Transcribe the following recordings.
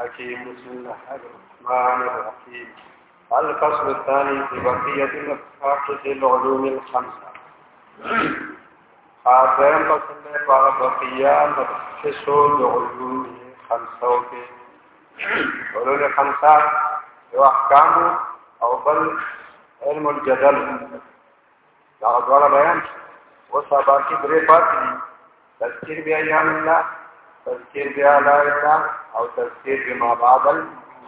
الحكيم بسم الله الرحمن الرحيم الفصل الثاني في بقية المقاصد العلوم الخمسة آخرین فصل میں بقیہ مخصوص العلوم الخمسة علوم الخمسة واحكام او بل علم الجدل دا ډول بیان وسبا کې درې پاتې تذکر بیان الله تذکر بیا لا اله او تذکر بما بعد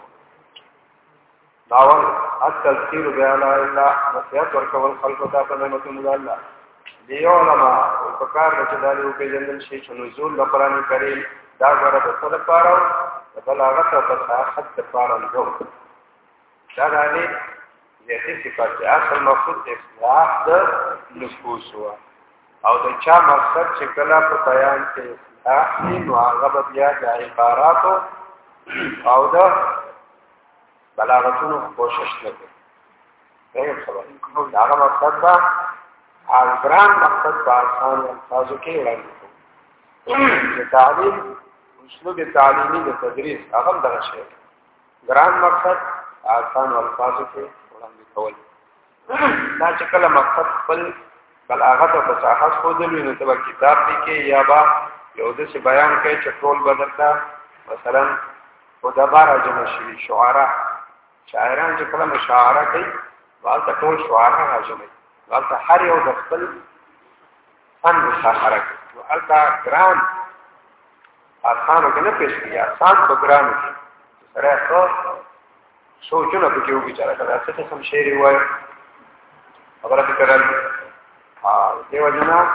داول التذکر بیا لا اله نصیحت ورکول خلق ته په نعمتونو الله دی علماء او فکر چې دالو په جنل شي چې نزول د قران کریم دا غره د څه لپاره د بلاغت او فصاحت لپاره نه دا غالي دې صفات اصل مقصود اصلاح د نفوس او د چا مقصد چې کله په بیان کې احسن وعغب بیا د عباراتو او د بلاغتونو کوشش وکړي دا خبره دا مقصد دا ګران مقصد په آسان الفاظو کې وړاندې کوي تعلیم اسلوب تعلیمي د تدریس هغه دغه شی ګران مقصد آسان الفاظو کې وړاندې کول دا چې کله مقصد خپل بلاغت او فصاحت خو دې نو ته کتاب کې یا با یو د څه بیان کوي چې ټول بدلتا مثلا ودبار جمع شي شعرا شاعران چې کله مشاعره کوي والته ټول شعرا راځي والته هر یو د خپل فن مشاعره کوي والته ګران آسانو کې نه پېښ کیږي آسان په ګرانو کې سره څو سوچونه پکې وګورئ چې څه څه شعر وایي خبره وکړل دیو جنا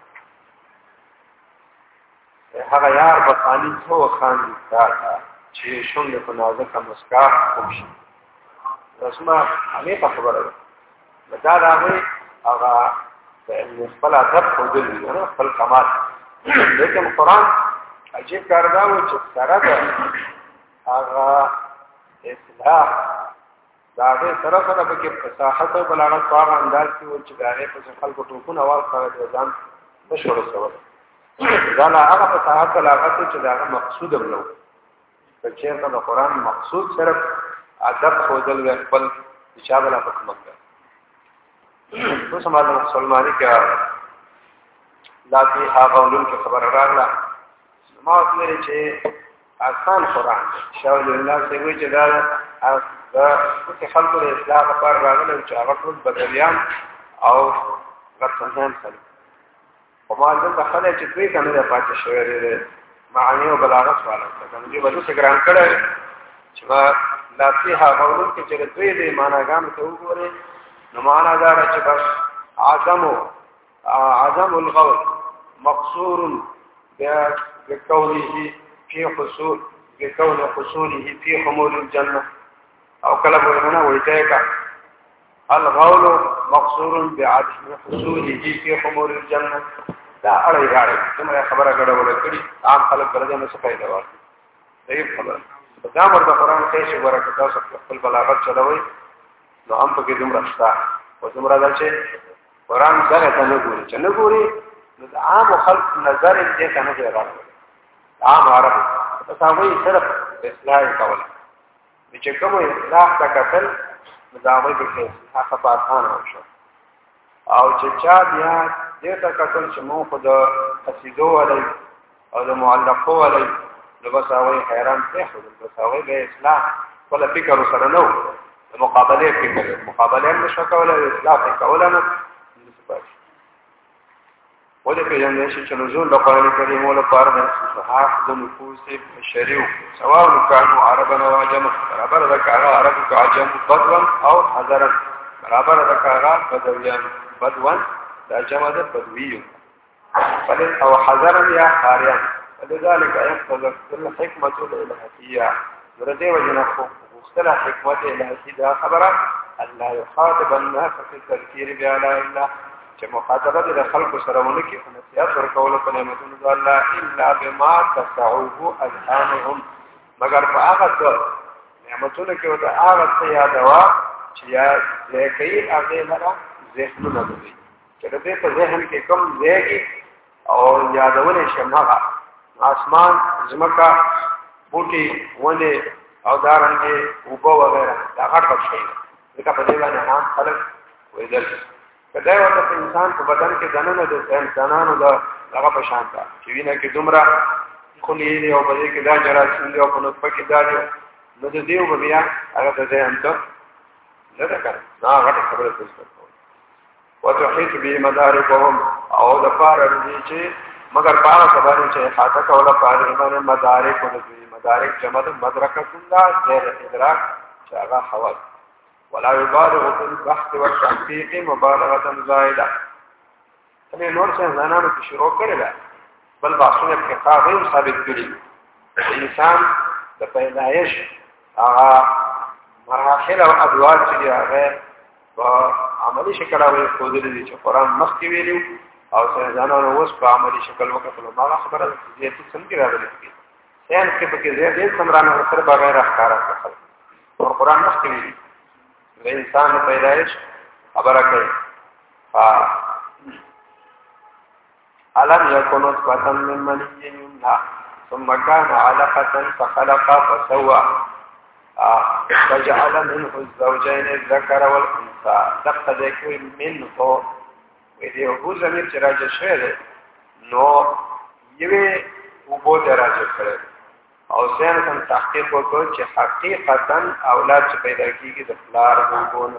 هغه یار بخانی څو خان تا چې شونډه په نازک مسکا خوشي رسمه هغه په خبره ده دا هغه د خپل ادب خو دې نه خپل کمال لیکن قرآن عجیب کار دا و چې سره ده هغه اصلاح دا به سره سره به کې فصاحت او بلاغت په هغه انداز کې و چې دا په خلکو ټوکونه واو کړی ځان مشهور شو دا لا هغه فصاحت بلاغت چې دا مقصود نو چې دا قرآن مقصود صرف ادب خوذل خپل اشاره لا حکم کوي نو سماج مسلمانۍ کې لا دې هغه علوم کې خبر راغله ما ویل چې آسان قرآن شاول الله څنګه وی چې دا چې خلکو د اصلاح لپاره راغله چې هغه ټول بدلیان او غټنان سره په ما ځکه خلک چې دوی کنه د پاتې شوی لري معنی او بلاغت والا څنګه دې وځو څنګه ګران کړه چې ما لا فيها قولون کې چې دوی دې معناګان ته وګوري نو معنا دا چې بس عدم الغول مقصور بكونه في حصول بكون حصوله في حمول الجنة او كلام ورمنا ويتاكا الغول مقصور بعدم حصوله في حمول الجنة دا اړای راړي کومه خبره غړول کړي عام خلک درجه نه څه پیدا وایي صحیح خبره دا مرده قرآن کې چې ورته تاسو خپل بلاغت چلوي نو هم په کې دومره شته او دومره دا چې قرآن ځای ته نه ګوري چې نه ګوري نو عام خلک نظر دې ته نه راغلي عام عرب تاسو صرف اصلاح کوله چې کوم اصلاح تکتل مدامه کې هغه په آسان شو او چې چا بیا دې تکتل چې مو خو د قصیدو علی او د معلقو علی نو بس هغه حیران ته خو بس هغه به اصلاح ولا فکر سره نو مقابله فکر مقابله نشو کولای اصلاح کولای نه ولې په یوه شي چې نزول د قرآن کریم ول پاره د صحاح د نفوس شریو سواء كانوا عربا وعجما برابر د کاغه عرب او عجم بدوا او حذرا برابر د کاغه بدویان بدوا د جمع د بدوی فلن او حذرا یا خاريا لذلك يقتضي الحكمه الالهيه ورده وجنه مختلف حکمت الهی دا خبره الله يخاطب الناس في التذكير بلا اله چې مخاطبه د خلکو سره ونه کې نصيحت ورکول په نعمتونو الله الا بما تسعوه اذهانهم مگر په هغه نعمتونو کې وته هغه څه یادوا چې یا ځکه هغه لرا ذهنونه دي چې دې په ذهن کې کوم ځای او یادول شمه اسمان زمکا بوټي ونه او دارنګه وبو وغیرہ دا غټ شي دا په دې باندې عام خلک وېدل کله وته انسان په بدن کې دننه د انسانانو د هغه په شان تا چې وینه کې دومره خلی دی او په دې کې دا جراثیم دی او په نطفه کې دا دی نو د دې په بیا هغه د ځان ته نه ده کړ دا غټه خبره څه وتحيط به مداركهم او د پاره دي چې مگر پاره خبره چې خاطه کوله پاره ایمان مدارک او د مدارک جمع مدرکه الله غیر ادراک چې هغه حواس ولا يبالغ في البحث والتحقيق مبالغه زائده همې نور څه زنانو کې شروع کړل بل باسونه کې قاعده ثابت کړي انسان د پیدایش هغه مراحل او ادوار چې هغه په عملی شکل او خودل دي چې قرآن مخکې ویلو او ځانانو اوس په عملی شکل وکړل ما خبره دې چې څنګه راغلي ځان کې په کې دې سمرانه سره بغیر اخکار کړل او قرآن مخکې ویلو د انسان پیدایش خبره کوي علم يكن نطفة من مني يمنى ثم كان علقة فخلق فسوى فجعل منه الزوجين الذكر والانثى دقه ذکر منه ویدی هو زمیر چې راځي شوی نو یوه وبو راځي کړي او څنګه کوم تحقیق وکړ چې حقیقتا اولاد چې پیدا کیږي د فلار وګون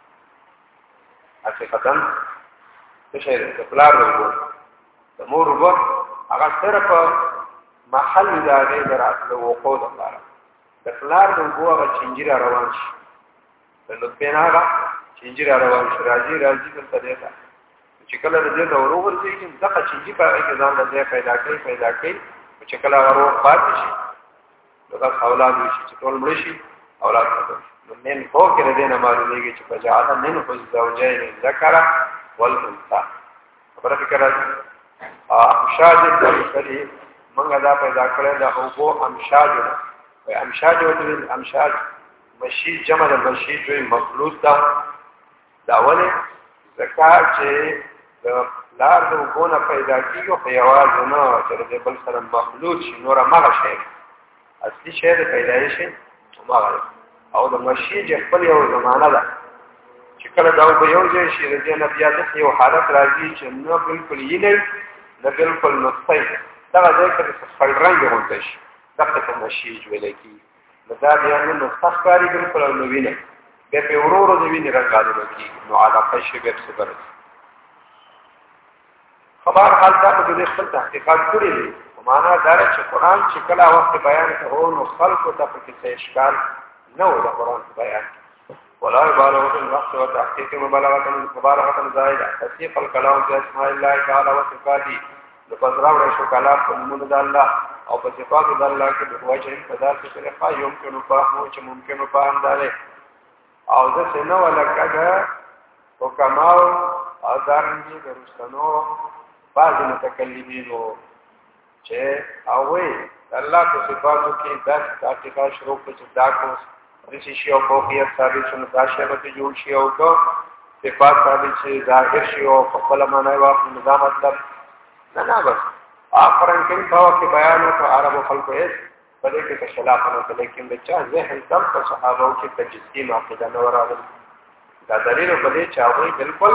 حقیقتا څه شي د فلار وګون د مور وګون هغه سره په محل دغه دراتله وقود الله د فلار د وګوغه چنجره روان شي د لپیناغه چنجره روان شي راځي د طریقه چې کله د دې د ورور ځای کې ځکه چنجي په کې ځان د پیدا کوي چې کله ورور پاتې شي دغه اولاد شي چې ټول مړ شي اولاد نو نن خو کې د دې نه معلومیږي چې بجاله نن خو زوجین ذکر والانثى خبره فکر راځي امشاج د کلی منګه دا پیدا کړل د اوبو امشاج امشاج او امشاج مشی جمع د مشی دوی مخلوط دا ولې زکات چې د لار د وګونه پیدا کیږي خو یوازې نه چې د بل سره مخلوط شي نور هغه شی اصلي شی د پیدایش هغه او د مشی چې خپل یو زمانہ ده چې کله دا په یو ځای شي د نه بیا د یو حالت راځي چې نو بالکل یې نه بالکل نطفه دا ځای کې خپل رنگ غونډه شي دغه څه مشي جوړل کی دا بیا نو ښکاری بالکل نو ویني به په ورورو د ویني رنگ غالب کی نو علاقه شي به صبر خبر حال دا په دې خپل تحقیقات کړی دي معنا دا چې قرآن چې کله وخت بیان کوي نو خلق ته په کې اشکال نه و د قرآن بیان ولا يبالغ في الوقت وتحقيق مبالغه زائده تصديق الكلام في اسماء الله تعالى وصفاته لپسراوړ شو کلام په نوم د الله او په صفات د الله کې د وجه انتظار څخه طریقه يمكن فهمه چې ممکن فهم داله او د سينو ولکه او کمال اذرنګي درستنو بعض متکلمینو چې اوې الله په صفاتو کې داس تحقیقات شروع کړي چې دا کو رشي شي او فوقیت ثابت شنو دا شی به جوړ شي او کو صفات ثابت شي ظاهر شي او خپل معنی واخلي نظام مطلب نه بس آخرن کې په واقع بیان او عربو خلکو یې په دې کې خلاف نه کوي لیکن بچا ذهن تم په صحابه کې تجسیم عقیده نه وراله دا دلیل په دې چې هغه بالکل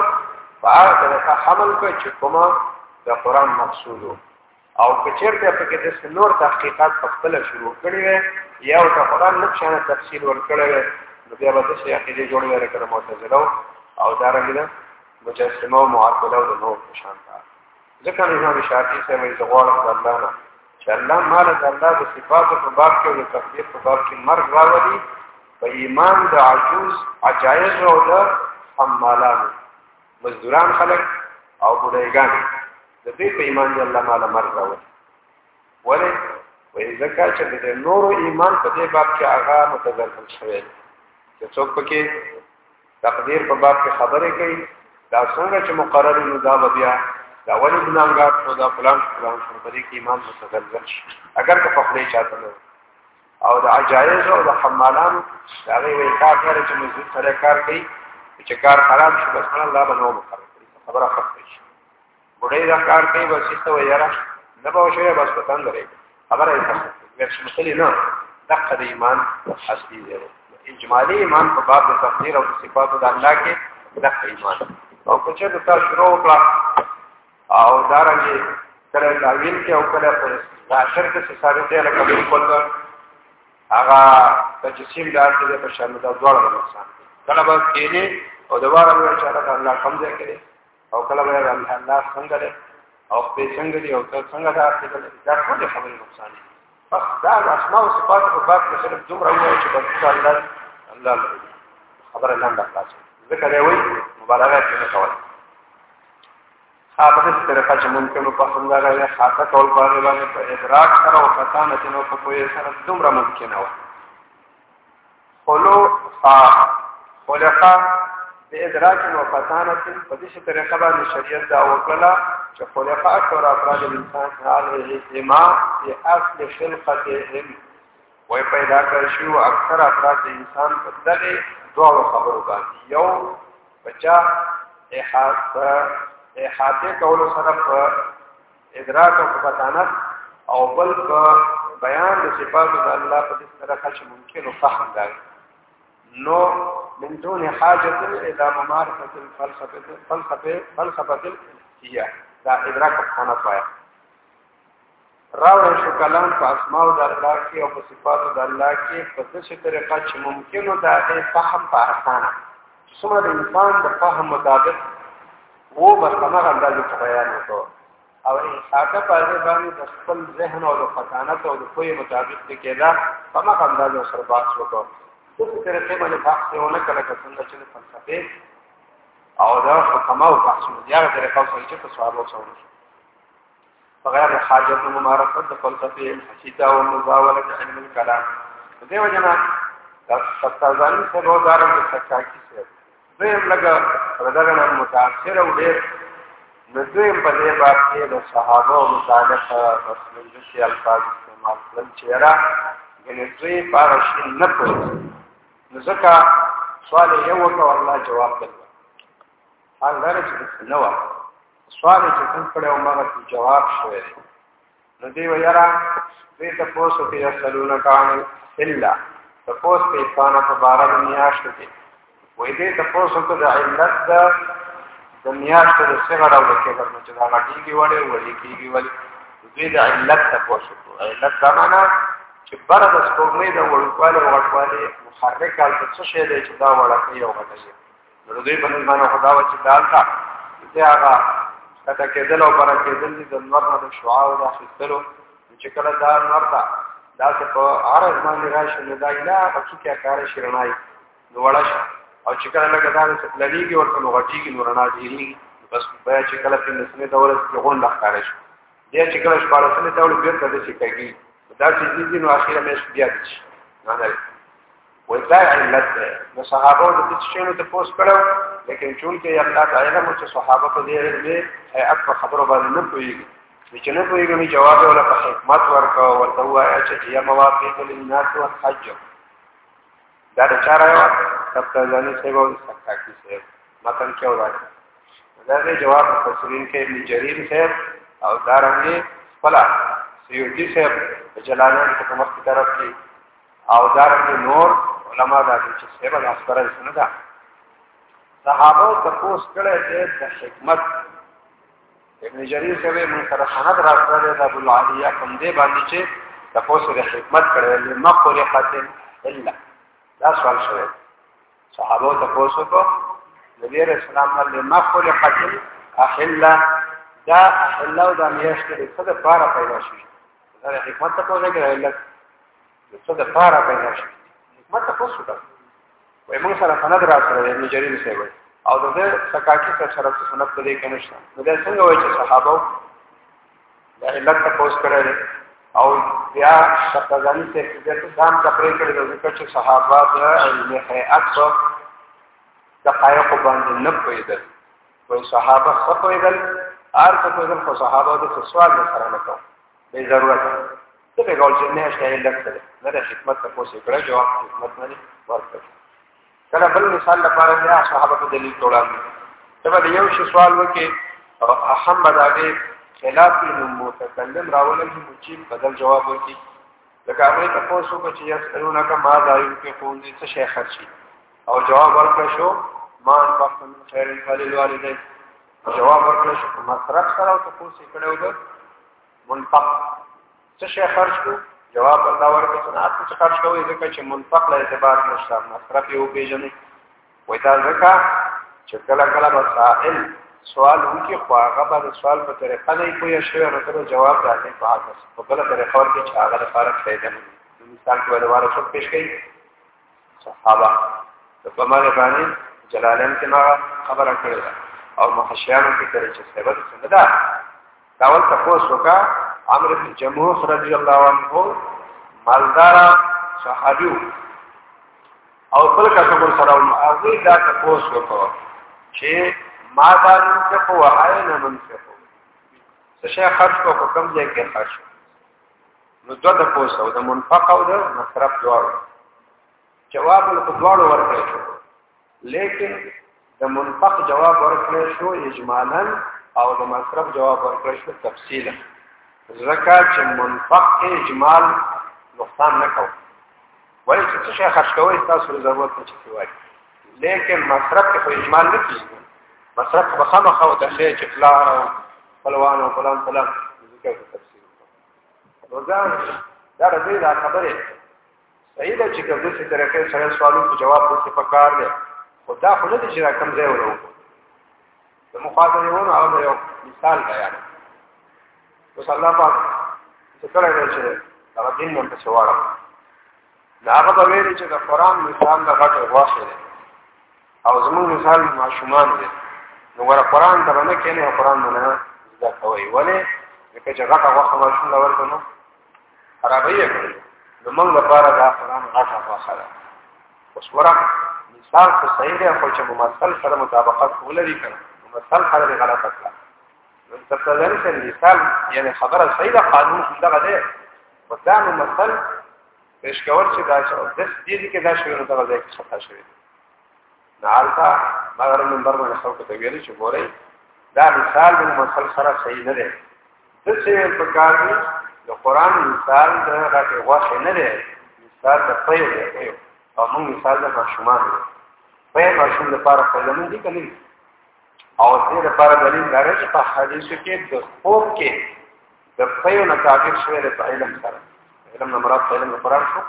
په حمل کوي چې کومه د قران مقصود او کچېرته په کې د نور تحقیقات په خپل شروع کړي وي یا د قران نقشانه تفصیل ورکړي وي نو بیا به څه عقیده جوړول کړه معتزله او دارنګه مجسمه او معطله او نور شان ذکر امام شافعي سے وی زغوال الله نه چې الله مال د الله د صفاتو په باب کې او د تفسیر په باب کې مرګ راوړي په ایمان د عجوز عجایز او د حمالان مزدوران خلک او بډایګان د دې په ایمان دی الله مال مرګ راوړي ولې وې ځکه چې د نور ایمان په دې باب کې هغه متذکر شوی چې څوک پکې تقدیر په باب کې خبرې کوي دا څنګه چې مقرر نو دا بیا دا ولی ګناګار او دا فلان شو په دې کې ایمان متذکر شي اگر که په خپل چاته او د عجایز او د حمالان دا وی کار چې مزید سره کار کوي چې کار خراب شي بس الله به نو مقرر کوي خبره ختم شي وړي دا کار کوي بس څه وایره نه به شوی بس پتن درې خبره یې ورشمخلي نه دغه د ایمان اصلي دی اجمالی ایمان په باب د تقدیر او صفات د الله کې دغه ایمان او که چې تاسو شروع کړه او دارنګه کله تعویل کې او کله په اخر کې ثابت دی لکه بالکل هغه تجسیم دار دې په شان د دوړو نقصان کله به کېنه او دوباره به چې الله کم ځای کړي او کله به الله څنګه دی او په څنګه دی او څنګه دا ټول خبرې نقصان دي بس دا اسماء او صفات په باب کې صرف دومره وایي چې بس الله خبره لاندې خلاصه ذکر دی وایي مبالغه نه کوي په دې طریقه چې ممکن په څنګه راځي خاطه ټول باندې په ادراک سره او کتانه چې نو په کوی سره دومره ممکن و خلقا بإدراك وفتانة فديش طريقة بعد الشريعة دا وقلا چې خلقا اکثر افراد الانسان عليه اجتماع في اصل خلقتهم وی پیدا کرشو اکثر افراد الانسان په دغه دوه خبرو باندې یو بچا احاطه کولو سره په ادراک او فتانت او بل په بیان د صفات د الله په دې طریقه چې ممکن او فهم دی نو من دون حاجة إلى ممارسة الفلسفة هي دا إدراك بخانت بایا راوڑا شو کلام پا اسماء دا اللہ کی او پا صفات دا اللہ کی پا دسی طریقہ چه ممکنو دا دے فهم پا آسانا سمرا دا انسان دا فهم مطابق وہ بسمغ اندازی پا بیان ہوتو او انساکا پا دے بانی دا خپل ذہن او دا فتانت او دا کوئی مطابق دے دا فمغ اندازی و سرباس ہوتو دغه طریقې باندې بحث یو نه کله څنګه چې فلسفه او دا حکما او بحث دی هغه طریقه چې په سوال وسول بغیر حاجت ممارسه د فلسفه حقیقت او مزاوله علم الكلام دیو جنا ستازانی څه روزاره د سکاکی سره زم لګا رداګنا متاثر او ډېر نظم په دې باندې د صحابه او مصالحه رسول الله الفاظ استعمال کړل چې را غنځي پارشي نه کوي نزکا سوال یو وکړ الله جواب کړ حال دا چې نو سوال چې څنګه کړو ما جواب شوی نو دی ویرا دې ته پوسو کې رسولونه کان الا ته پوس په پانا په بار د میاشت کې وې دې ته پوسو ته د علت د میاشت د څنګه راو کې ورنه چې دا غټيږي وړي کېږي دې د علت ته پوسو علت دا معنا چې بار د سپوږمۍ د وړوالي او غټوالي محرک حالت څه شی دی چې دا وړکه یو غټه نو دوی په نظام خدا و چې دالتا چې هغه کته کېدل او پر کېدل د نور د شعاع او د خستلو چې کله دا نور دا څه په ارز باندې راشي نو دا اله پکې کې کار شرنای نو وړش او چې کله لګا دا څه لګيږي ورته نو غټيږي نو رڼا دیږي بس بیا چې کله په نسمه دورې کې غون لخرش دې چې کله شپارسنه ډول بیرته د شي کوي دا چې دې نو اخیره مې بیا دي نه وإطلاع علت نو صحابه د دې شنو ته پوس کړو لیکن چون کې الله تعالی مو چې صحابه په دې علم هيئت خبرو باندې نه پويږي چې نه پويږي جواب ولا په حکمت ورکو ورته وایا چې یا مواقیت للناس والحج دا د چارایو تفصیلانی سیو سکاکی سے متن کې وایي دا د جواب مفسرین کې ابن جریر سے او دارنګي فلا سیوطی سے جلالین په کومه طرف کې او دارنګي نور علماء دا چې سیبه د اثر سره ده صحابه تاسو کړه د حکمت ابن جریر سے من سره سند راځي د ابو العالیه کوم دی باندې چې تاسو د حکمت کړه لمقل قتل الا دا سوال شوی صحابه تاسو کو نبی رسول الله لمقل قتل احلا دا احلا او د میاشتې څخه د پاره پیدا شي دا حکمت تاسو کې څه د پاره پیدا شي حکمت تاسو ته وای موږ سره سند راځي ابن جریر سے وای او د سکاکی سره سنت دې کې نشته نو دا څنګه وای چې صحابه دا علت تاسو کړل او بیا شتګانی ته چې ځان کپړې کړل د ذکر چې صحابه د علم هيئت په دقایق باندې نه پوهیدل وای صحابه څه پوهیدل ارته پوهیدل خو صحابه د سوال سره نه کوي به ضرورت څه به ګول چې نه شته علت سره نه د حکمت تاسو کړه جواب حکمت نه ورکړي کله بل مثال لپاره بیا صحابه په دلیل وړاندې دا یو شی سوال وکي او اهم بداګه خلاف متکلم راولل چې بدل جواب وکي لکه هغه تاسو کو چې یسلونه کا ما دایو کې کوم دې څه شي خرچي او جواب ورکړ شو ما انفقت من خیر فللوالدین جواب ورکړ شو مصرف سره او تاسو کړو د منفق څه شي خرج کو جواب الله ورکړ چې تاسو څه خرج کوئ ځکه چې منفق له اعتبار نشته مصرف یو پیژنې وای دا ځکه چې کله کله مسائل سوال وکي خو هغه به سوال په طریقه نه کوی شي نو ته جواب راځي په هغه په بل طریقه ورته چې هغه لپاره فائدہ نه مثال کې ولواره څه پیش کړي صحابه په معنی باندې جلالین کې ما خبره کړې او محشیانو کې کړي چې سبب څنګه دا داول تاسو کا عمرو بن جموح رضی الله عنه مالدار صحابي او بل کله سره هغه دا تاسو کو چې ما دان څه په وایي نه منځه څه شي خرج کو کوم ځای کې خرج نو دوه د پوسو د منفق او د مصرف دواړو جواب له دواړو ورکړل شو لیکن د منفق جواب ورکړل شو اجمالا او د مصرف جواب ورکړل شو تفصیلا زکات چې منفق اجمال نقصان نه کوي وایي چې څه خرج کوي تاسو ضرورت نه کوي لیکن مصرف کې اجمال نه کیږي مصرف بخمخه او تخیل چې فلان او فلوان او فلان ذکر تفصیل روزان دا رضی دا خبره صحیح ده چې کوم څه طریقې سره سوالو جواب ورته پکار دی خدا خو نه دي چې کوم ځای ورو د مخاطبونو او یو مثال بیان اوس الله پاک څه کوي چې دا دین نن څه واره دا هغه ویل چې د قران مثال د غټ واښه دی او زموږ مثال ماشومان دي نو ور قران ته نه کېنه قران نه زده کوي ولې چې غټه واښه ماشوم لور کنه خرابې کوي نو موږ لپاره دا قران غټه واښه ده اوس ورته مثال خو صحیح دی خو چې ممثل سره مطابقت ولري کنه ممثل سره غلطه کړه نو تفصیل سره مثال یعنی خبره صحیح ده قانون څنګه ده ودا ممثل پیش کول چې دا چې د دې کې دا شی نو دا ځای کې خطا شوی نالتا مگر منبر باندې خلکو ته ویل چې ګورئ دا مثال د ممثل سره صحیح نه دی د څه په کار دی د قران مثال د راکې واښه نه دی مثال د پیو دی او موږ مثال د ماشومان دی په ماشوم لپاره فائدہ مند دي کله او دې لپاره دلیل لري چې په حدیث کې د خوب کې د پیو نه تعبیر شوی د علم سره علم مراد علم قرآن شو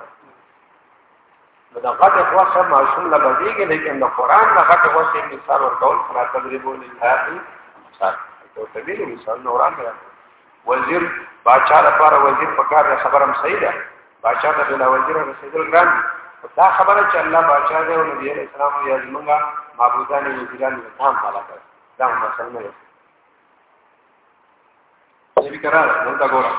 دا غټه واښه ماشوم لا بدیږي لیکن د قران نه غټه واښه مثال ورکول فلا تضربوا لله مثال او تبیل مثال نوران دی وزیر باچا لپاره وزیر پکار خبرم صحیح ده باچا ته بلا وزیر رسول ګران دا خبره چې الله باچا دی او نبی عليه السلام یې زمونږه معبودان وزیران تام والا کړ دا مثلا نه دی کرا نو تا ګورم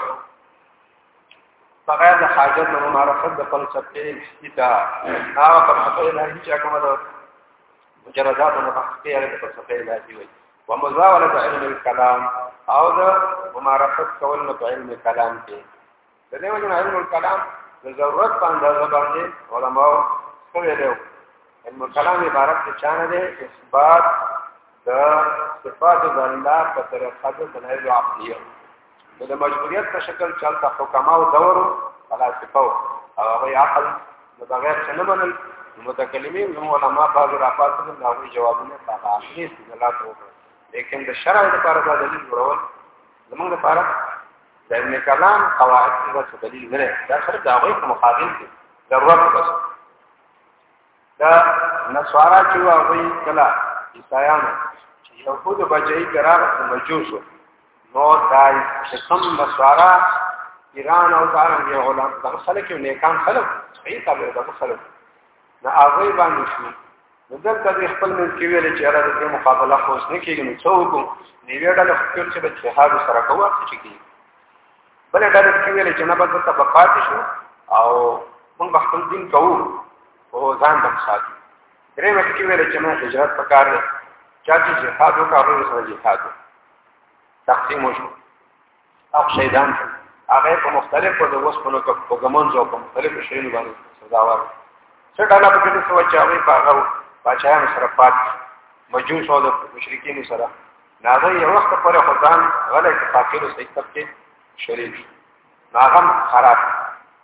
بغیر د حاجت نو معرفت د فلسفه کیتا هغه فلسفه الهی چې کومه ده مجردات نو فلسفه د فلسفه الهی وي ومزاوله علم الكلام او د معرفت کول نو علم کلام کې د دې وجه علم الكلام د ضرورت باندې علماء کوي له علم الكلام عبارت څه نه ده اثبات د صفات د الله په طریقه د دلایل عقلیه د مجبوریت په شکل چلتا حکما او دور فلسفه او هغه عقل د بغیر څه نه منل متکلمین نو علماء بعض راپات نه نوې جوابونه په اخري دلالت وکړي لیکن د شرع لپاره دا دلیل ورول زموږ لپاره د علم کلام قواعد څه دلیل نه دا سره دا غوي په مقابل کې ضرورت بس دا نسوارا چې هغه کلا عیسایانو چې يهود بچي قرار مجوسو نو دای چې کوم نسوارا ایران او دارن یو علماء د خلک یو نیکان خلک صحیح تعبیر د خلک نه هغه باندې شو دغه د خپل من کې ویل چې را د مقابله خو نه کېږي نو څوک نیوی ډله فکر چې د جهاد سره کوه چې کېږي بل ډله کې ویل چې نه به طبقات شو او موږ خپل دین کوو او ځان د ساتي درې وخت کې ویل چې نه هجرت پکار دی چې جهاد وکړو سره جهاد تقسیم وشو او شهیدان هغه په مختلفو د وسپنو په ګمنځ او په مختلفو شیانو باندې سزاوار څه ډول په دې څه وچاوي په هغه بچایانو سره پات مجوس او د مشرکین سره ناغه یو وخت پورې خدان غلې فقیر او سید کې شریک ناغم خراب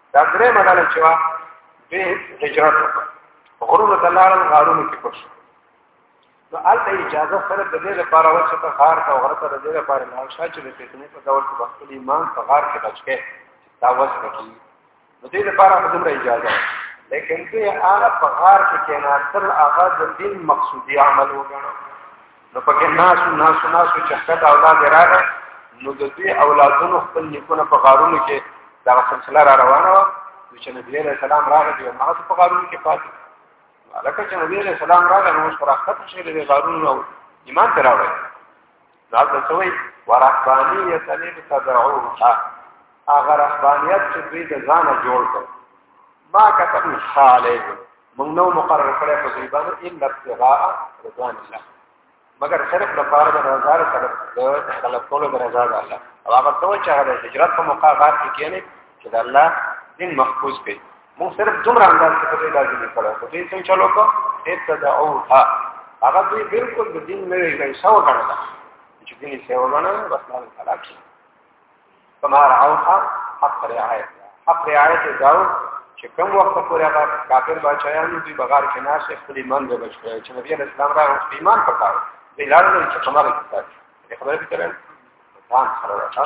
دا درې مداله چې وا به هجرت غرور دلال غارونو کې پښ نو البته اجازه سره د دې لپاره ورڅ ته غار او غرته د دې لپاره نه شاته چې په دې په دور کې خپل ایمان په غار کې بچکه دا وسه کوي نو دې لپاره موږ اجازه لیکن دې هغه په غار کې کېناستل هغه د دین مقصودی عمل وګڼو نو پکې ناس چې خدای اولاد راغی نو د دې اولادونو خپل نیکونه په غارونو کې دا سلسله را روانه و چې نبی عليه السلام راغی او هغه په غارونو کې پاتې لکه چې نبی عليه السلام راغی نو شراحت شي د غارونو ایمان ته راوړل دا څه ورحبانیت الذي تدعوها هغه رحبانیت چې دوی د ځانه جوړ کړ ما كتب خالد موږ نو مقرر کړی په دې باندې ان ابتغاء رضوان الله مگر صرف د پاره د نظر سره د خلق کولو د رضا الله او هغه څو چې هغه هجرت په موقع غار کې کېنه چې د الله دین محفوظ کړي موږ صرف دومره انداز کې په دې لازم کړو په دې څنګه چلو کو ابتداءها هغه دوی بالکل د دین نه لري څو غنل چې دین یې څو غنل بس نه خلاص تمہارا اوها حق رعایت داو چې کوم وخت پورې هغه کافر بچایانو دوی بغار کې ناش خپل ایمان به بچي چې نبی اسلام راغی ایمان پکاره دې لاره چې کومه ده خبره کړم ځان سره راځه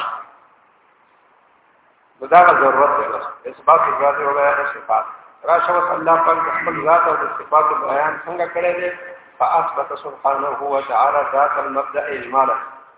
دا ضرورت ده اثبات ذات او بیان صفات راشه الله پاک خپل ذات او صفات بیان څنګه کړی دی فاثبت سبحانه وتعالى ذات المبدا اجمالا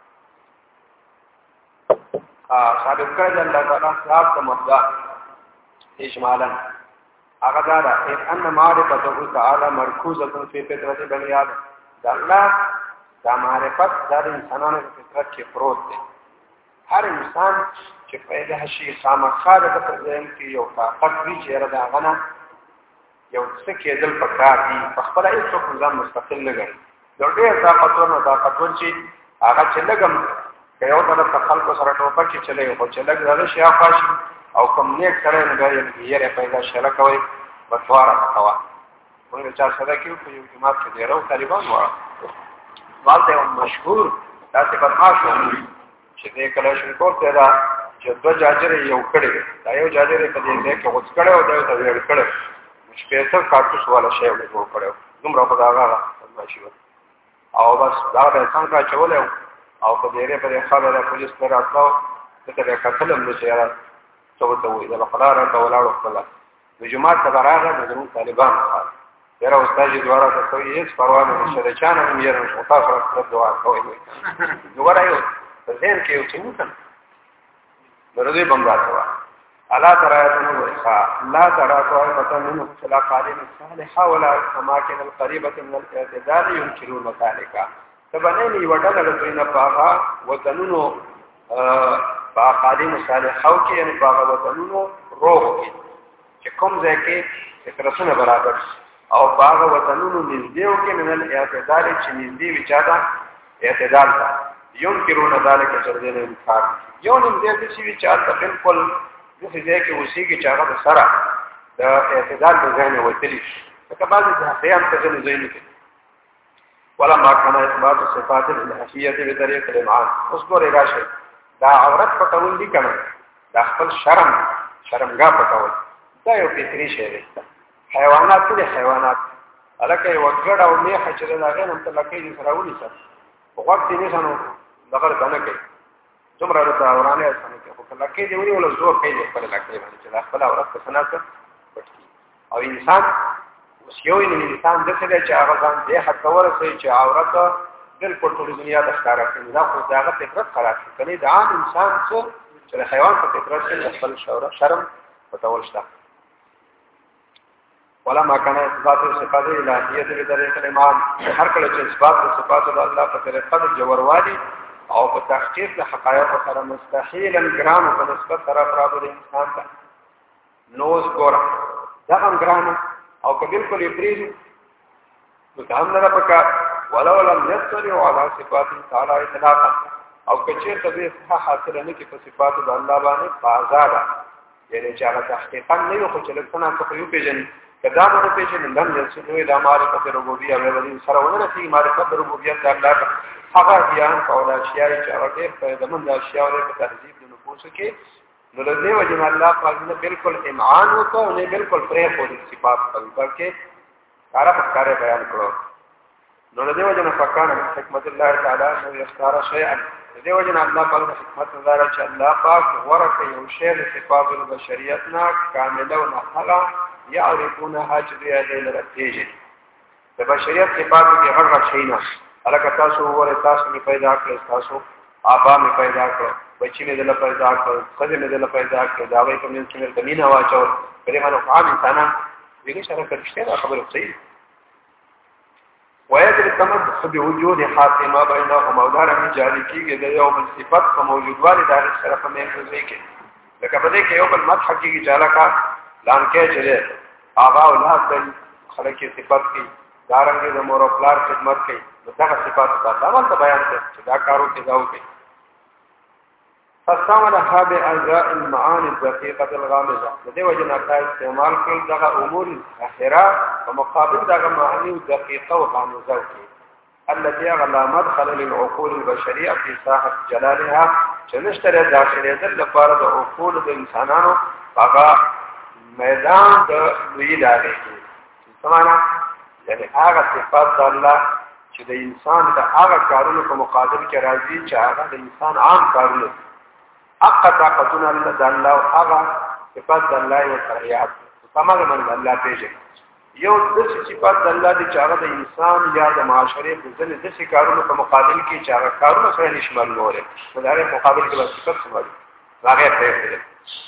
ثابت کړی الله تعالی ذات مبدا اجمالا هغه دا ان معرفته تعالی مرکوزه فی فطرت بنی آدم دا الله دا معرفت د انسانانو په فطرت کې پروت دی هر انسان چې پیدا شي خامخا د پرځین کې یو طاقت وی چې را دا غنه یو څه کېدل پکار دي په خپل هیڅ ځان مستقل نه غړي د ډېر طاقتور چې هغه چې لګم یو طرف خلکو سره ټوپه کې چلے او چې لګ راځي شي افاشي او کوم نیک سره نه غړي یې پیدا شله کوي بسواره کوا موږ چې سره کې په یو جماعت کې ډیرو طالبان والته مشهور تاسو بدمعاش چې دې کلاشن کور ته دا چې دو جاجرې یو کړي دا یو جاجرې په دې کې اوس کړي او دا یو ویل کړي سپیشل کارتوس والا شی له جوړ کړو دومره په دا هغه ماشي او بس دا د څنګه چولې او په دې په خبره پولیس پر راځو ته د کتلم نو چې را څو ته وي دا خلاره ته ولاړو خپل د جمعه ته راغله د طالبان یره استاد دواره ته کوي هیڅ پروا نه نشته چانه هم یې نو تاسو سره دعا کوي نو ورایو ځین کې یو څه نه درځي بمراته الا ترایتن وخا لا تراتوا فتنن فلا قادم الصالح ولا اماكن القريبه من الاعتدال ينكرون ذلك تبنني ودل بين باغا وتنن قادم الصالح او کې ان باغا وتنن روح چې کوم ځای کې ترسونه برابر او باغا وتنن نږدې کې من الاعتدال چې نږدې وچاته اعتدال ينكرون ذلك چردن انکار یو نږدې چې وچاته بالکل دغه ځای کې اوسېږي چې هغه سره د اعتدال په ځای وتلی ځکه بعضې د خیام ته ځینې ځایونه کې ولا ما كان اثبات صفات الالهیه بطریق الامعان اوس ګورې راشي دا عورت پټول دي کنه دا خپل شرمګاه پټول دا یو فطري شی دی حیوانات الکه یو ګډ او میخه چې دا غن هم تلکې دي سره ونی سره وخت دې نه سنو دغه کنه کوي څومره راته ورانه اسانه کې خو لکه دی ونی ول زور کوي خپل لکه باندې چې خپل اورت په سناسه پټي او انسان اوس یو انسان د څه چې هغه ځان دې حق ورسوي چې عورت بالکل ټول دنیا د ښکارا کوي دا خو داغه فطرت خلاص کوي دا عام انسان څو چې حیوان په فطرت کې خپل شرم پټول شته ولا ما كان اثبات صفات الالهیه بطریق الامام هر کله چې اثبات صفات الله په طریقه د جوړوالي او په تحقیق د حقایق سره مستحیل ګرام په نسبت سره برابر انسان ته نوز ګور دا هم ګرام او کله بالکل یې نو هم نه پکا ولو لم يستطيع على صفات تعالى اطلاقا او کچې ته به حاصل نه کې په صفات د الله باندې بازار یعنی چې هغه تحقیقا نه یو چې لکه څه یو پیژني کدا مونږ پیژنې لم يسنو الى معرفت ربوبیه او د سره ونه چې معرفت ربوبیت د الله هغه بیان کول اشیاء چې هغه په دمن د اشیاء او په تهذیب د نفوس کې نو د دې وجه الله پاک نه بالکل امعان وکړو نه بالکل پرې خو صفات په بلکې کار په کار بیان کړو نو د دې وجه نه فکان حکمت الله تعالی نو یختار شیئا د دې وجه نه الله پاک حکمت نظر چې الله پاک ورکه یو شی د صفات البشریتنا کامله او نحلا يعرفونها جديا لرتيجه د بشریت صفات کې هر شي نه الکه تاسو ور تاسو می پیدا کړل تاسو آبا می پیدا کړل بچی می دل پیدا کړل خځه می دل پیدا کړل دا وایي کوم چې زمينه واچو پرې باندې عام انسانان دغه سره کړشته خبره صحیح ويدري تمام بوجود حاتمه بينهما ودار من جاري کیږي د یو بل صفات په موجودوالي د هر سره په منځ کې لکه په دې کې یو بل مدح کیږي جالکا لان کې چې آبا اولاد د خلک صفات کې دارنګ د مور او پلار خدمت کوي دغه صفات د الله ته بیان کړي چې دا کارو کې ځاو کوي فاستعمل هذه اجزاء المعاني الدقيقه الغامضه دې وجه نه تا استعمال کړل دغه امور اخره په مقابل دغه معاني دقيقه او غامضه کې التي غلا مدخل للعقول البشريه في ساحه جلالها چې نشته داخله د لپاره د عقول د انسانانو هغه میدان د لوی داري سمانا یعنی هغه صفات د الله چې د انسان د هغه کارونو په مقابل کې راځي چې هغه د انسان عام کارونه اقطع قطنا د الله او هغه صفات د الله او تریات تمام من الله پیژني یو د صفات د الله د چې هغه د انسان یا د معاشره په ځنه د کارونو په مقابل کې چې هغه کارونه سره نشمل نور په دغه مقابل کې د صفات سمول هغه پیژني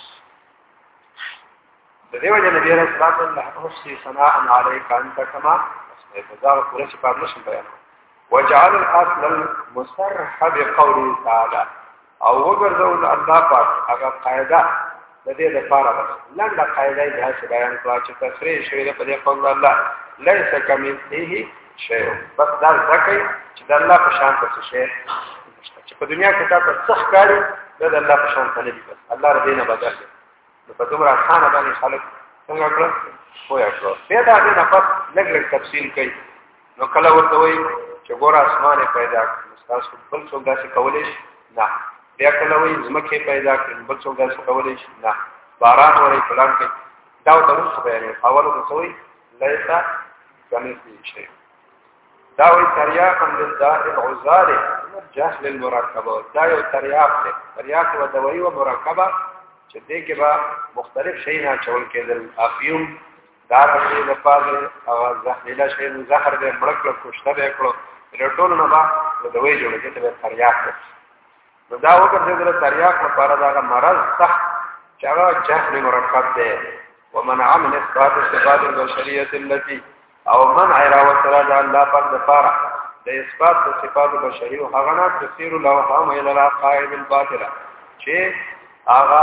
د دې وجه نبی رسول الله حسن ثناء عليك انت كما استفزار قريش په نشم بیان وجعل الاصل المصرح بقوله تعالى او وګرځول الله پاک هغه قاعده د دې لپاره بس لنډه قاعده یې بیان کړه چې تفریح شوی په دې قول الله ليس كمثله شيء بس دا ځکه چې د الله په شان څه شي چې په دنیا کې تاسو څه کاری د الله په شان نه دي بس الله دې نه بدل نو په دومره اسانه باندې خلک څنګه کړو وایي کړو بیا دا نه پس لږ تفصیل کوي نو کله ورته وایي چې ګور اسمانه پیدا کړ تاسو بل څه داسې کولای شي نه بیا کله وایي زمکه پیدا کړ بل څه داسې کولای شي نه باران ورې پلان کې دا څه بیان اولو د سوي لیسا کمثله شيء دا وایي تریاق من الداء العذار جهل المرکبه دا یو تریاق دی تریاق و دوی و مرکبه چې دې کې به مختلف شي نه چول کېدل افیوم دا د لپاره او زهريله شي زهر دې مړک کوشته به کړو رټول نه با د دوی جوړه کې ته تریاق نو دا وګورئ د تریاق لپاره دا مرض سخت چې هغه جهل مرکب دی ومنع من اثبات الصفات البشريه التي او منع راوتلا د الله په لپاره د اثبات د صفات بشري او هغه نه تفسیر الاوهام الى العقائد الباطله چې هغه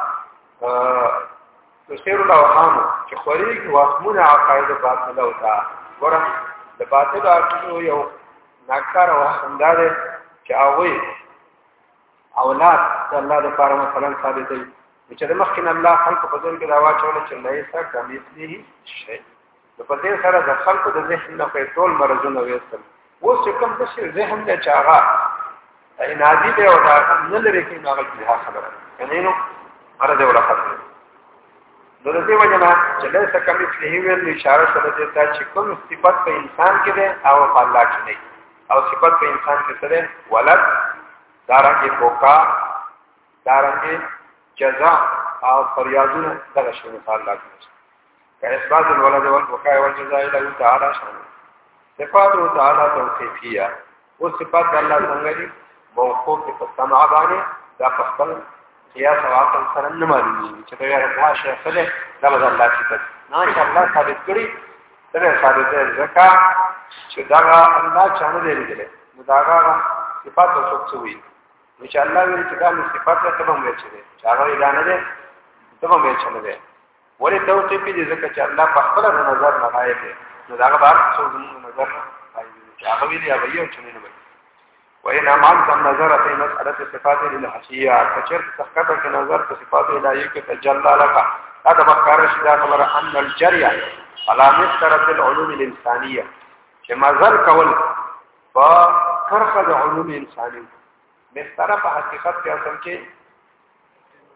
تفسیر الاوهام چې خوري وهمونه عقاید باطله او تا ګوره د باطله عقیده یو ناکار او همدار چې هغه اولاد د الله لپاره مثلا ثابت دي چې د مخکې الله خلق په ځل کې دا واچول چې لیسا کمثله شی د په دې سره د خلق د ذهن نه په ټول مرزونه وېستل و چې کوم د ذهن نه چاغه انادي به او دا نه لري کې نو هغه خبره کنه نو مرزه ولا خبره نو د دې وجه نه چې لیسا کمثله ویل اشاره سره دې ته چې کوم صفات په انسان کې ده او په الله کې نه او صفات په انسان کې سره ولد دارنګه بوکا دارنګه جزاء او فریادونه دغه شی مثال لاګي که اثبات الولد والبكاء والجزاء له تعالى شان صفات تعالى توصيفيه او صفات الله څنګه دي موقوف په سمع باندې دا خپل قياس او عقل سره نه معلومي چې دا یو شی خله دا به الله صفات نه چې الله ثابت کړی دا ثابت دی ځکه چې دا الله چانه دی لري نو دا صفات او څه وي ان شاء الله ویل چې دا صفات ته به موږ چي چې هغه اعلان دی ته به موږ چنه دی ولې توصیف دي ځکه چې الله په خپل نظر نه غایب دی نو دا هغه بار څو نظر چې هغه ویلي هغه یو چنه نه وي وإن أمعنت النظر في مسألة الصفات الإلهية فشرط تحقق نظر في صفات الإلهية تجلى لك هذا مقارن شدة خبر أن الجرية على مسطرة العلوم الإنسانية كما ذل قول فكرخ علوم الإنسانية مسطرة په حقیقت کې اصل کې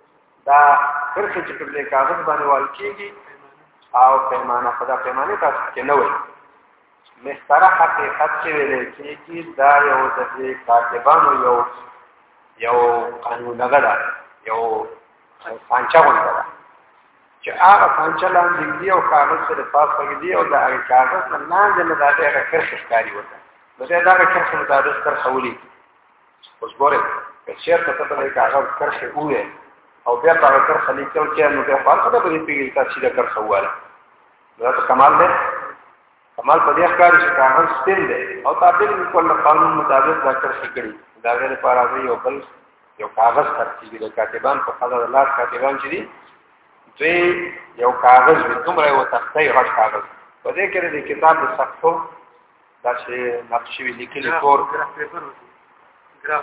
دا کرښه چې پر دې کاغذ باندې وال کېږي او پیمانه په دا پیمانه تاسو کې نه وي مستره حقیقت چې ویل کېږي دا یو د کاتبانو یو قانون غدا یو پانچا غونډه چې هغه پانچا لاندې دی او کاغذ سره پاس کړی دی او دا هغه کاغذ لاندې نه دا هغه کرښه ښکاري وته نو دا هغه کرښه مطابق کرښه ولي اوس ګوره چې چیرته ته د کاغذ کرښه وې او بیا هغه کرښه لیکل چې نو دا فرق ده په دې پیږي چې دا کرښه واله دا کمال دی کمال په دې ښکاري چې کاغذ سپین دی او تابع کول قانون مطابق دا کرښه کړي دا غیر لپاره یو بل یو کاغذ ترتیب د کاتبان په خاطر الله کاتبان چې دي دوی یو کاغذ وي دومره یو تختې غټ کاغذ په دې کې د کتاب د صفحو دا چې نقشې لیکلي کور ګراف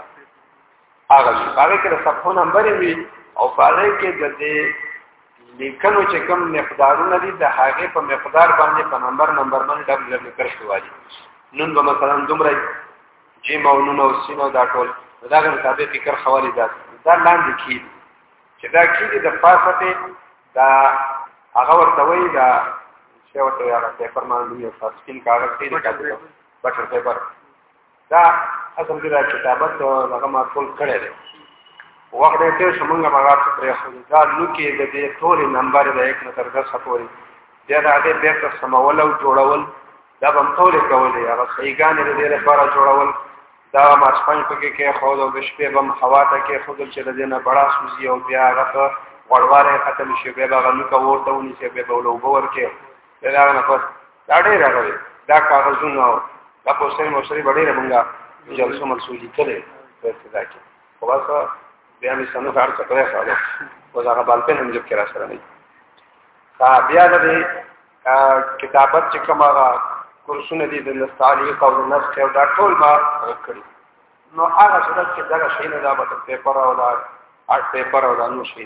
هغه کې د صفحو نمبر وي او په هغه کې د دې لیکلو چې کوم مقدارونه دي د هغه په مقدار باندې په نمبر باندې ډبل لیکل شوی نن به مثلا دومره جیم او نون او سین او دا ټول داغه مطابق فکر حوالی دا لاندې کی چې دا کی د پاسه دا هغه ورته وی دا چې ورته هغه پیپر باندې یو سپین کاغذ دی دا بټر پیپر دا اصل کې دا کتابت هغه معقول کړی دی وخت دې ته څنګه مغار څخه پرې خو دا نو کې د دې ټول نمبر د 1 نه تر 10 پورې بیا دا دې بیرته سمول او جوړول دا هم ټول کولې هغه صحیحګان دې لپاره جوړول دا ماسپن پکې کې خو د شپې بم هوا ته کې خود چې د دې نه بڑا سوزي او بیا هغه وړواره ختم شي بیا هغه نو کوورته ونی چې به ولو باور کې دا نه پس دا ډېر راغلی دا کاغذونه دا پوسټر مشري ډېر مونږه جلسه مسولي کړي څه دا کې خو واسه بیا مې څنګه کار کړی خاله او دا بل په نوم کې را سره نه دا بیا د کتابت چې کومه کورسونه دي د نستعلی قول نفس او دا ټول ما کړی نو هغه څه چې دا شي نه دا به پیپر او دا آرټ پیپر او دا نو شي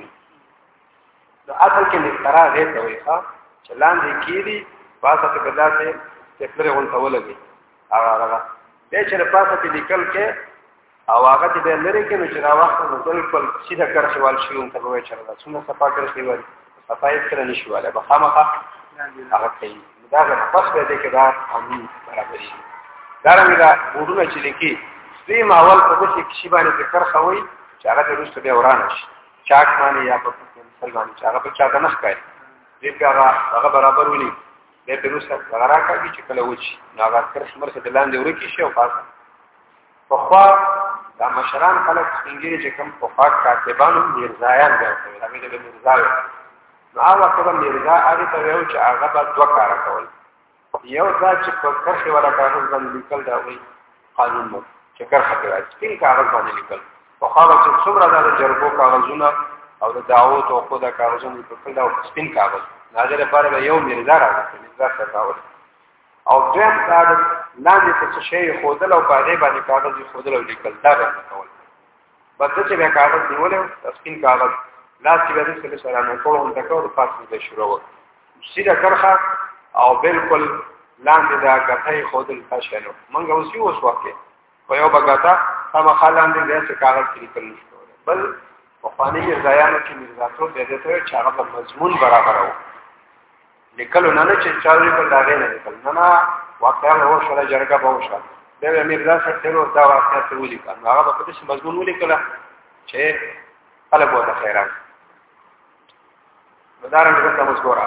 دا اصل کې مسترا غیر ته وي ښا چلان دي کیدی پاسه په بداسه تفلر غونته ولګي هغه دې چې پاسه په لیکل کې او هغه دې لري کې نو چې دا وخت نو بالکل سیده کار شوال شي او ته وایي چې دا څونه صفا کړی شي وایي صفای سره نشواله به خامخا هغه کوي دا پس په دې کې دا امي برابرۍ دا رنګه وډونه چې لیکي سپی ماول په دې کې شی باندې ذکر خوي چې هغه د روسته به ورانه شي چاک باندې یا په مثال باندې چې هغه په چا نه ښکاري دې په هغه برابر ونی دې په روسته هغه راکړي چې کله وچی نو هغه تر څمر څه دلاندې ورکی شي او پاسه په خوا دا مشران خلک څنګه چې کوم په فاک کاتبانو میرزایان دی هغه د میرزایو نو هغه کله میرزا هغه ته یو چې هغه به دوه کار کول یو دا چې په کرښه ولا کاغذ باندې لیکل دا وي قانون مو چې کرښه کوي سپین کاغذ باندې لیکل په خاله چې څومره د جرګو کاغذونه او د دعوت او خدا کاغذونه په کله او سپین کاغذ ناظر لپاره یو میرزا راځي میرزا سره او دیم دا لاندې څه شی خودل او باندې کاغذ خودل او لیکل دا کول بس چې به کاغذ نیول سپین کاغذ لاس کې به څه سره نه کوم دا کول پاتې د شروع سیده کرخه او بالکل لاندې دا غټي خودل تاسو مونږ اوس یو وخت په یو بغاتا هم خلاندې دې کاغذ کې لیکل نشو بل په خواني ځایانو کې مرزاتو د دې ته چې هغه مضمون برابر وو لیکلو نه چې چاوي په داغه نه لیکل نه واقعا هو سره جرګه بوشه دا مرزا سره دا واقعا ته ولیکل هغه په دې مضمون ولیکل چې خلک وته خیرات مدارن دغه مذکوره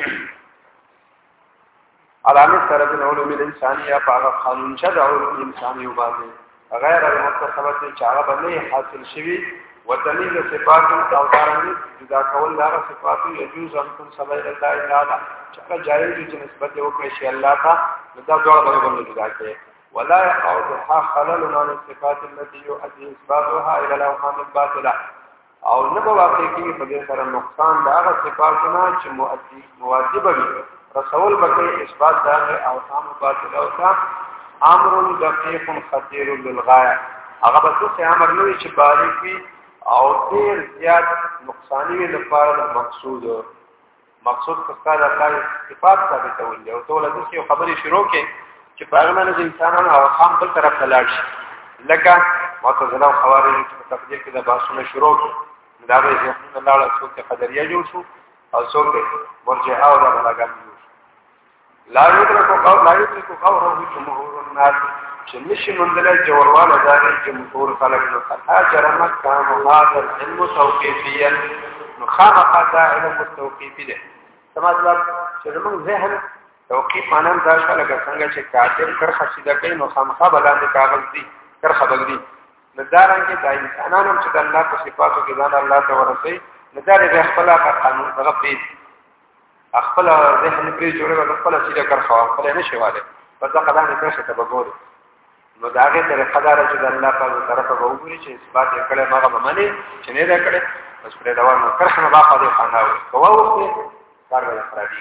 علامه سره د علوم الانسانيه په قانون شد علوم الانسانيه باندې غیر المتصبه چې هغه باندې حاصل شوی وتمیز صفات او دارنګ جدا کول دا صفات یجوز ان تن سبا الله تعالی چې جایز دي نسبت وکړي شي الله ته دا ډول باندې جدا کړي ولا يقعدها خلل عن الصفات التي يؤدي اثباتها الى الاوهام الباطله او نه واقع کې په دې سره نقصان دا هغه صفاتونه چې مواجب وي رسول بکې اثبات دا اوهام باطله او امر دقیق خطیر للغايه هغه به څه امر نه وي چې باریک وي او ډیر زیات نقصانی وي لپاره مقصود څه الله صفات ثابتول دي او ټول د څه خبرې شروع کې چې پیغمبر د انسانانو او هم بل طرف ته لاړ شي لکه معتزله او خوارج په تفسیر کې د باسونه شروع دا به څنګه لاړ څوک قدريه جوړ شو او څوک مرجئه او د بلاغت جوړ شو لا يدرك قوله جمهور الناس چې نشي مندل جوړواله دا جمهور خلک نو حاجر مکه هذا العلم توقيفيا نو خامخا دا علم توقيفي ده مطلب چې موږ ذهن توقيف مانم دا شاله څنګه چې کاتب کر خصيده کوي نو خامخا بلاندې کاغذ دي کر خبر دي ندارنګ د انسانانو چې د الله په صفاتو کې ځان الله ته ورسي ندارې د خپل قانون غفيد خپل ذهن پرې جوړه خپل سیده کر خوا خپل نه شواله په ځکه دا نه څه ته وګوري نو داګه تر خدای چې د الله په طرفه وګوري چې اثبات یې کړي ماغه باندې چې نه دا کړي بس پرې دا ونه کرخنه باخه دي خناوي کوو کارونه خرابي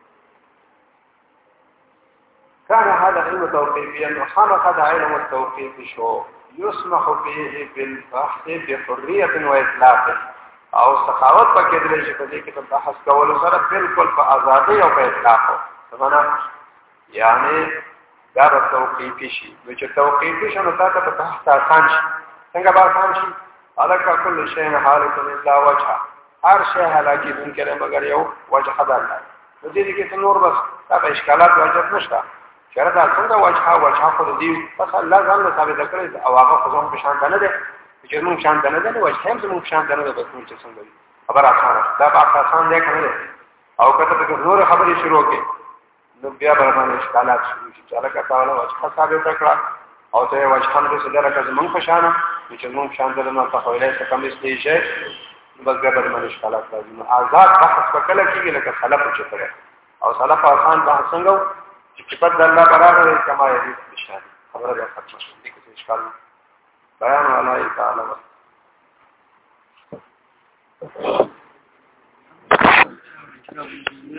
كان هذا علم توقيفيا وخلق هذا علم التوقيف شو يسمح فيه بالبحث بحريه واطلاق او سخاوت پکې درې چې په دې کې په بحث کولو سره بالکل په ازادي او په اطلاق سمانا یعنی دا توقیفي شي چې توقیفي شنو تاسو په بحث آسان شي څنګه به آسان شي الکه کل شی حالت الا وجه هر شی حالکی دن کړي مگر یو وجه خدای الله د دې کې نور بس دا اشکالات واجب نشته شرط څنګه وجه خو دې بس الله ځان له ثابت کړی او هغه خو ځان په شان نه ده چې موږ شان نه ده وجه هم موږ شان نه ده بس موږ څنګه خبر آسان دا په آسان دی کنه او کته په نور خبرې شروع کړي نو بیا باندې اشکالات شروع شي چې الکه تعالی وجه ثابت کړه او ته وجه هم دې سره کړه موږ په شان چې موږ شان نه ته ویلای څه کم استې شي بس بیا باندې اشکالات راځي آزاد بحث وکړه کېږي لکه خلف چې پره او خلف آسان بحث څنګه چې په د الله برابر کما یې اشاره خبره ده ختمه دي کې اشکال بیان علی تعالی